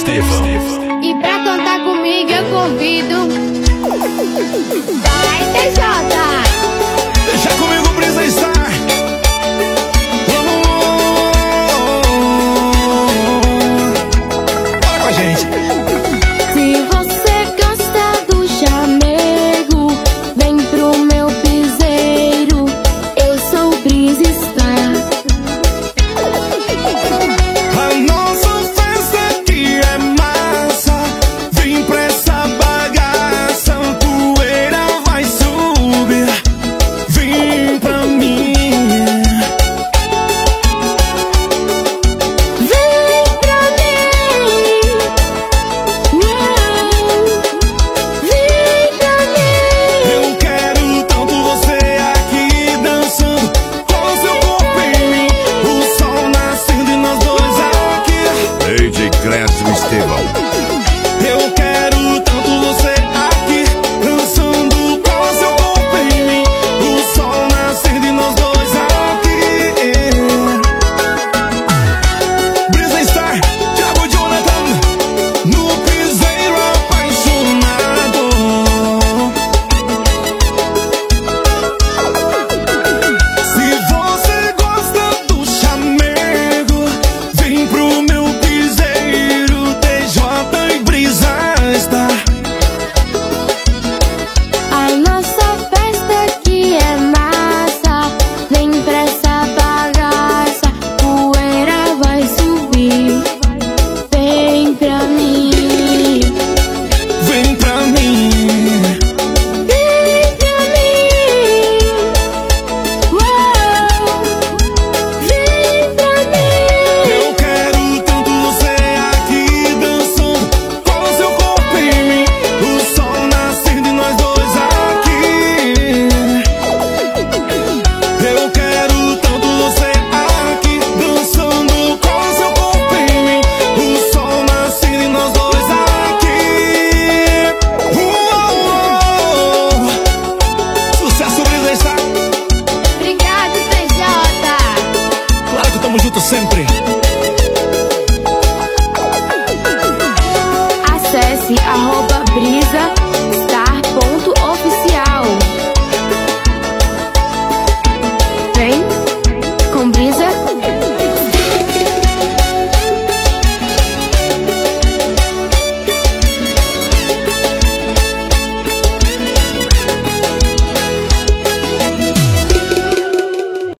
Estevão. E pra cantar comigo eu convido. Vai, TJ. Deixa comigo, Brisa Star. Bora com a gente. Se você gosta do chamego, vem pro meu piseiro. Eu sou Brisa Star. A nossa festa aqui é massa. Vem pra essa bagaça, poeira vai subir. Vem pra mim. Vem pra mim. Vem pra mim. Eu quero tanto você aqui dançando com seu corpo em mim. O sol nascendo e nós dois aqui. DJ Clécio Estevão. Eu quero tanto você aqui dançando com seu corpo em mim. O sol nascendo e nós dois aqui. Brisa Star, Thiago Jonathan, no piseiro apaixonado. Se você gosta do chamego, vem pro meu piseiro, TJ e Brisa Star. A nossa festa aqui é massa. Vem pra essa bagaça, poeira vai subir. Vem pra mim. Vem pra mim. Vem pra mim. Uou. Vem pra mim. Eu quero tanto você aqui dançando com seu corpo em mim. O sol nascendo e nós dois aqui. Eu quero tanto você aqui dançando com seu corpo em mim. O sol nascendo e nós dois aqui. Uou! Sucesso, Brisa Star. Obrigado, TJ. Claro que tamo junto sempre.